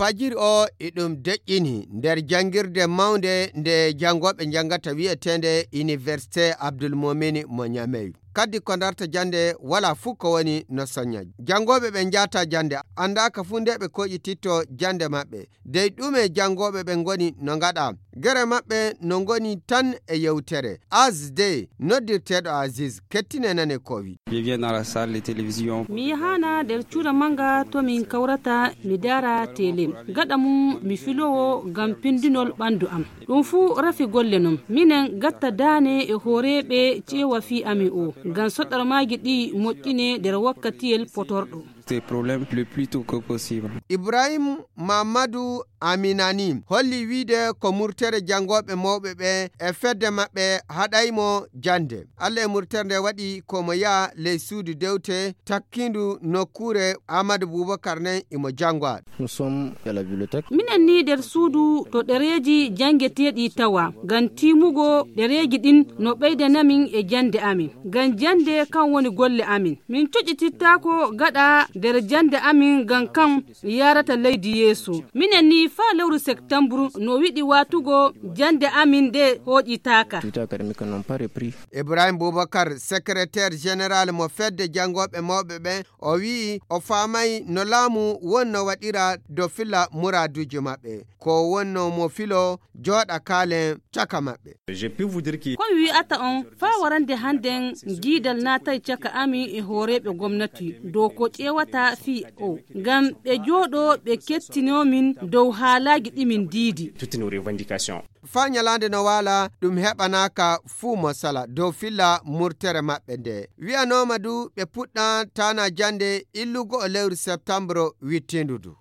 fajir o idum deƴƴini nder jangirde mawnde nde jangoɓe jangata wi'etende Université Abdoulmoumin mo Niamey. Kaddi ko darta jande wala fu ko woni no soña. Jangoɓe ɓe jata jande andaka fu nde ɓe koƴititto jande maɓɓe. Dey ɗume jangoɓe ɓe goni no gaɗa. Gere maɓɓe no goni tan e yewtere. Asde noddirteɗo Aziz kettine nane ko wi. Mi yahana nder cuuɗa manga to min kawrata mi dara tele. Gaɗa mum mi filowo ngam pindinol ɓandu am. Ɗum fu rafi golle nom. Minen gatta dane e hooreɓe ceewa fi ami o. Ngam soɗɗar maagi ɗi moƴƴine nder wakkatiyel potorɗo. Ibrahim Mamadou Aminani holli wiide ko murtere jangoɓe mawɓe ɓe e fedde maɓɓe haɗaymo jande. Allah e murtere nde waɗi komo yaa ley suudu dewte takkindu nokkure Amadou Boubacar nen imo jangoa. Minen ni nder suudu to ɗereji jangeteɗi tawa ngam timugo ɗereji ɗin no ɓeydanamin e jande amin. Ngam jande kan woni golle amin. Min coƴƴitittako gaɗa nder jande amin ngam kam yarata leydi yeeso. Minen ni fa lewru septembre no wiɗi watugo jande amin de hoƴitaka. Ibrahim Boubacar secrétaire général mo fedde jangoɓe mawɓe ɓe o wi o famay no laamu wonno waɗira do filla muraduji maɓɓe ko wonno mo filo joɗa kaalen caka maɓɓe. Ko wi'ata on fa warande handen giidal natay caka amin e hooreɓe gomnati dow ko ƴewata fi o ngam ɓe jooɗo ɓe kettinomin dow haalaji ɗimin diidi. Fa nyalande no wala ɗum heɓanaka fuu mo sala dow filla murtere maɓɓe nde. Wi'anoma du ɓe puɗɗa tana jande illugo o lewru septembre wittindudu.